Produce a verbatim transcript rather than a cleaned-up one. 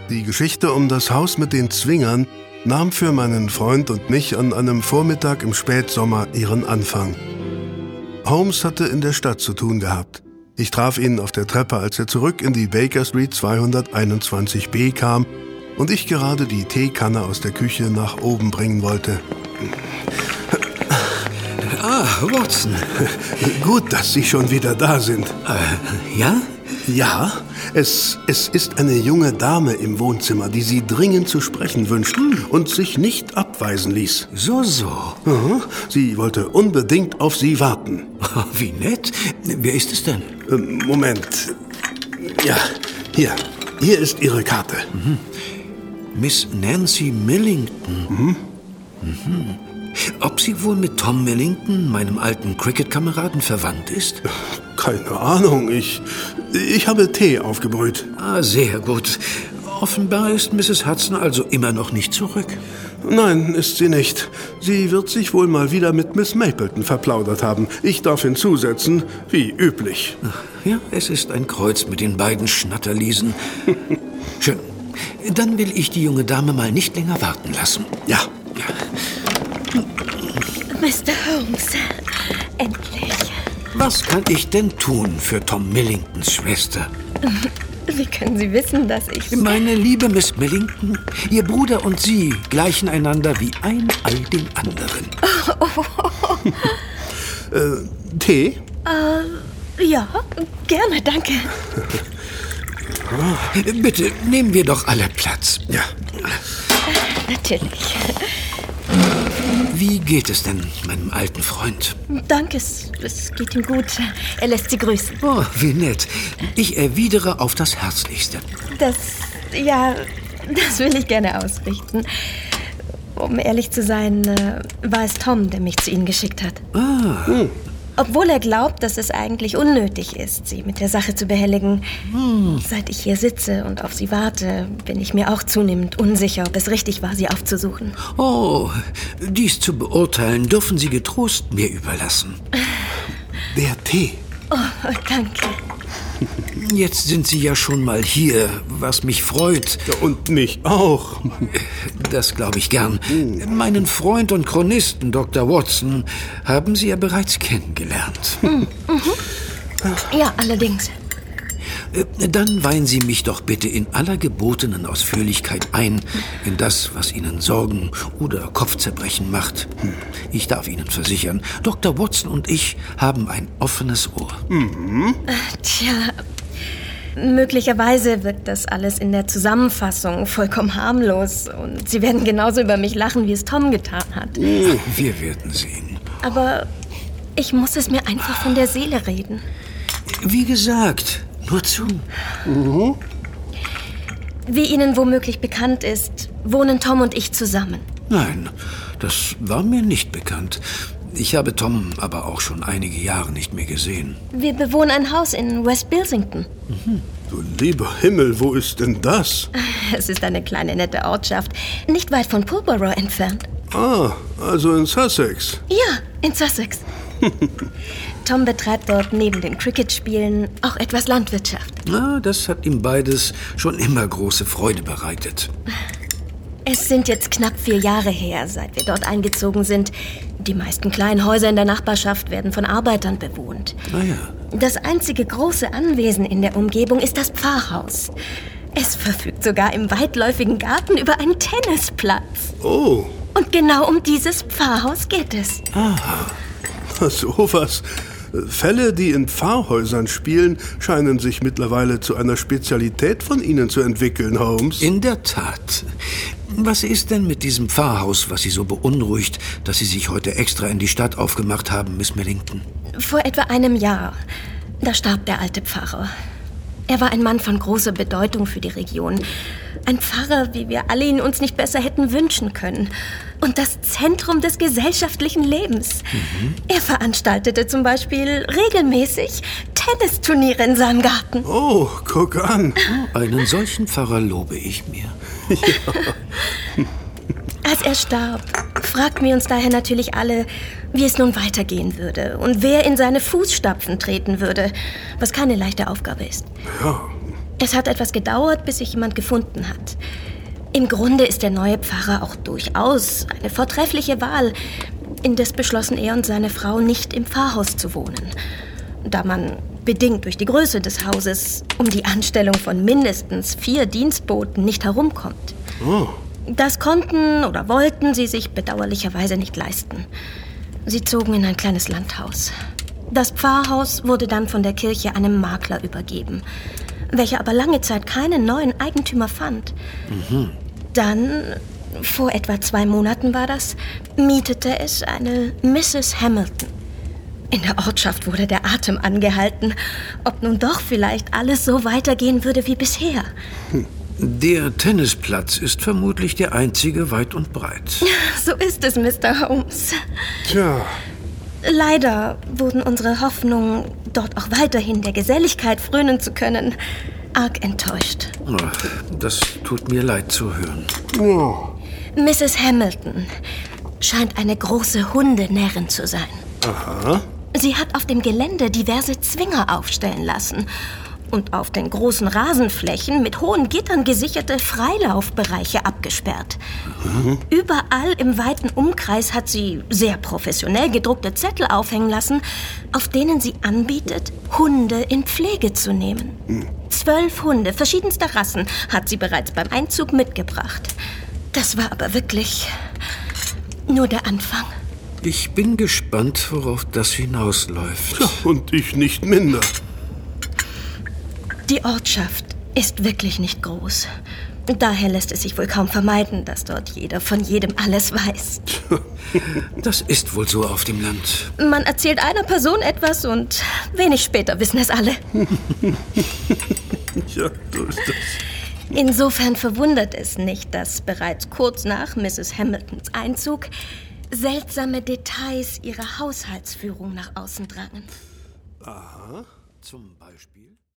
Die Geschichte um das Haus mit den Zwingern nahm für meinen Freund und mich an einem Vormittag im Spätsommer ihren Anfang. Holmes hatte in der Stadt zu tun gehabt. Ich traf ihn auf der Treppe, als er zurück in die Baker Street zweihunderteinundzwanzig b kam und ich gerade die Teekanne aus der Küche nach oben bringen wollte. Ah, Watson. Gut, dass Sie schon wieder da sind. Äh, ja? Ja, es, es ist eine junge Dame im Wohnzimmer, die Sie dringend zu sprechen wünscht und sich nicht abweisen ließ. So, so. Aha, sie wollte unbedingt auf Sie warten. Wie nett. Wer ist es denn? Ähm, Moment. Ja, hier. Hier ist Ihre Karte. Mhm. Miss Nancy Millington. Mhm. Mhm. Ob sie wohl mit Tom Millington, meinem alten Cricket-Kameraden, verwandt ist? Keine Ahnung. Ich, ich habe Tee aufgebrüht. Ah, sehr gut. Offenbar ist Misses Hudson also immer noch nicht zurück. Nein, ist sie nicht. Sie wird sich wohl mal wieder mit Miss Mapleton verplaudert haben. Ich darf hinzusetzen, wie üblich. Ja, es ist ein Kreuz mit den beiden Schnatterliesen. Schön. Dann will ich die junge Dame mal nicht länger warten lassen. Ja. Ja. Mister Holmes, endlich. Was kann ich denn tun für Tom Millingtons Schwester? Wie können Sie wissen, dass ich... Meine liebe Miss Millington, Ihr Bruder und Sie gleichen einander wie ein Ei dem anderen. Oh, oh. äh, Tee? Äh, ja, gerne, danke. Bitte, nehmen wir doch alle Platz. Ja. Natürlich. Wie geht es denn meinem alten Freund? Danke, es, es geht ihm gut. Er lässt Sie grüßen. Oh, wie nett. Ich erwidere auf das Herzlichste. Das, ja, das will ich gerne ausrichten. Um ehrlich zu sein, äh, war es Tom, der mich zu Ihnen geschickt hat. Ah. Hm. Obwohl er glaubt, dass es eigentlich unnötig ist, Sie mit der Sache zu behelligen. Hm. Seit ich hier sitze und auf Sie warte, bin ich mir auch zunehmend unsicher, ob es richtig war, Sie aufzusuchen. Oh, dies zu beurteilen dürfen Sie getrost mir überlassen. Der Tee. Oh, danke. Jetzt sind Sie ja schon mal hier, was mich freut. Ja, und mich auch. Das glaube ich gern. Meinen Freund und Chronisten, Doktor Watson, haben Sie ja bereits kennengelernt. Mhm. Mhm. Ja, allerdings. Dann weihen Sie mich doch bitte in aller gebotenen Ausführlichkeit ein in das, was Ihnen Sorgen oder Kopfzerbrechen macht. Ich darf Ihnen versichern, Doktor Watson und ich haben ein offenes Ohr. Mhm. Tja, möglicherweise wirkt das alles in der Zusammenfassung vollkommen harmlos. Und Sie werden genauso über mich lachen, wie es Tom getan hat. Wir werden sehen. Aber ich muss es mir einfach von der Seele reden. Wie gesagt, nur zu. Mhm. Wie Ihnen womöglich bekannt ist, wohnen Tom und ich zusammen. Nein, das war mir nicht bekannt. Ich habe Tom aber auch schon einige Jahre nicht mehr gesehen. Wir bewohnen ein Haus in West Bilsington. Mhm. Du lieber Himmel, wo ist denn das? Es ist eine kleine, nette Ortschaft, nicht weit von Pulborough entfernt. Ah, also in Sussex. Ja, in Sussex. Tom betreibt dort neben den Cricket-Spielen auch etwas Landwirtschaft. Na, das hat ihm beides schon immer große Freude bereitet. Es sind jetzt knapp vier Jahre her, seit wir dort eingezogen sind. Die meisten kleinen Häuser in der Nachbarschaft werden von Arbeitern bewohnt. Ah ja. Das einzige große Anwesen in der Umgebung ist das Pfarrhaus. Es verfügt sogar im weitläufigen Garten über einen Tennisplatz. Oh. Und genau um dieses Pfarrhaus geht es. Aha. So was. Fälle, die in Pfarrhäusern spielen, scheinen sich mittlerweile zu einer Spezialität von Ihnen zu entwickeln, Holmes. In der Tat. Was ist denn mit diesem Pfarrhaus, was Sie so beunruhigt, dass Sie sich heute extra in die Stadt aufgemacht haben, Miss Millington? Vor etwa einem Jahr, da starb der alte Pfarrer. Er war ein Mann von großer Bedeutung für die Region. Ein Pfarrer, wie wir alle ihn uns nicht besser hätten wünschen können. Und das Zentrum des gesellschaftlichen Lebens. Mhm. Er veranstaltete zum Beispiel regelmäßig Tennisturniere in seinem Garten. Oh, guck an. Oh, einen solchen Pfarrer lobe ich mir. Ja. Als er starb, fragten wir uns daher natürlich alle, wie es nun weitergehen würde und wer in seine Fußstapfen treten würde, was keine leichte Aufgabe ist. Ja. Es hat etwas gedauert, bis sich jemand gefunden hat. Im Grunde ist der neue Pfarrer auch durchaus eine vortreffliche Wahl. Indes beschlossen er und seine Frau, nicht im Pfarrhaus zu wohnen, da man, bedingt durch die Größe des Hauses, um die Anstellung von mindestens vier Dienstboten nicht herumkommt. Oh. Das konnten oder wollten sie sich bedauerlicherweise nicht leisten. Sie zogen in ein kleines Landhaus. Das Pfarrhaus wurde dann von der Kirche einem Makler übergeben, welcher aber lange Zeit keinen neuen Eigentümer fand. Mhm. Dann, vor etwa zwei Monaten war das, mietete es eine Misses Hamilton. In der Ortschaft wurde der Atem angehalten, ob nun doch vielleicht alles so weitergehen würde wie bisher. Hm. Der Tennisplatz ist vermutlich der einzige weit und breit. So ist es, Mister Holmes. Tja. Leider wurden unsere Hoffnungen, dort auch weiterhin der Geselligkeit frönen zu können, arg enttäuscht. Ach, das tut mir leid zu hören. Oh. Misses Hamilton scheint eine große Hundenärrin zu sein. Aha. Sie hat auf dem Gelände diverse Zwinger aufstellen lassen und auf den großen Rasenflächen mit hohen Gittern gesicherte Freilaufbereiche abgesperrt. Mhm. Überall im weiten Umkreis hat sie sehr professionell gedruckte Zettel aufhängen lassen, auf denen sie anbietet, Hunde in Pflege zu nehmen. Mhm. Zwölf Hunde verschiedenster Rassen hat sie bereits beim Einzug mitgebracht. Das war aber wirklich nur der Anfang. Ich bin gespannt, worauf das hinausläuft. Ja, und ich nicht minder. Die Ortschaft ist wirklich nicht groß. Daher lässt es sich wohl kaum vermeiden, dass dort jeder von jedem alles weiß. Das ist wohl so auf dem Land. Man erzählt einer Person etwas und wenig später wissen es alle. Ja, so ist das. Insofern verwundert es nicht, dass bereits kurz nach Misses Hamiltons Einzug seltsame Details ihrer Haushaltsführung nach außen drangen. Aha. Zum Beispiel?